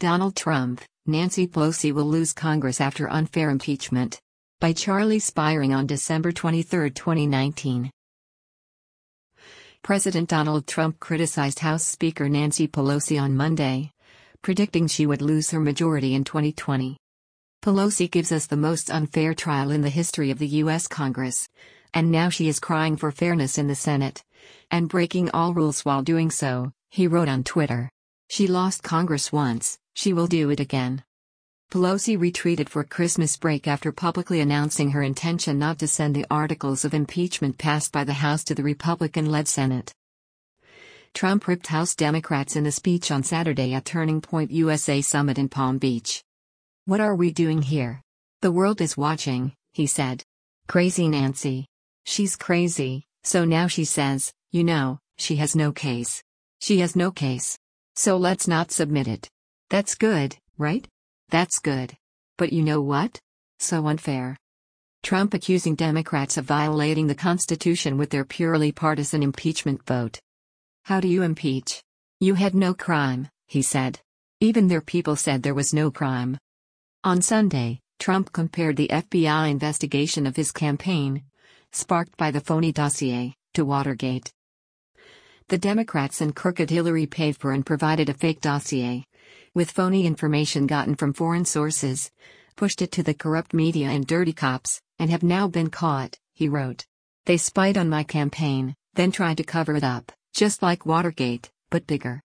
Donald Trump, Nancy Pelosi will lose Congress after unfair impeachment. By Charlie Spiring on December 23, 2019. President Donald Trump criticized House Speaker Nancy Pelosi on Monday, predicting she would lose her majority in 2020. Pelosi gives us the most unfair trial in the history of the U.S. Congress, and now she is crying for fairness in the Senate, and breaking all rules while doing so, he wrote on Twitter. She lost Congress once, she will do it again. Pelosi retreated for Christmas break after publicly announcing her intention not to send the articles of impeachment passed by the House to the Republican-led Senate. Trump ripped House Democrats in a speech on Saturday at Turning Point USA Summit in Palm Beach. "What are we doing here? The world is watching," he said. "Crazy Nancy. She's crazy, so now she says, she has no case. She has no case. So let's not submit it. That's good, right? That's good. But you know what? So unfair." Trump accusing Democrats of violating the Constitution with their purely partisan impeachment vote. "How do you impeach? You had no crime," he said. "Even their people said there was no crime." On Sunday, Trump compared the FBI investigation of his campaign, sparked by the phony dossier, to Watergate. The Democrats and crooked Hillary paid for and provided a fake dossier, with phony information gotten from foreign sources, pushed it to the corrupt media and dirty cops, and have now been caught, he wrote. "They spied on my campaign, then tried to cover it up, just like Watergate, but bigger."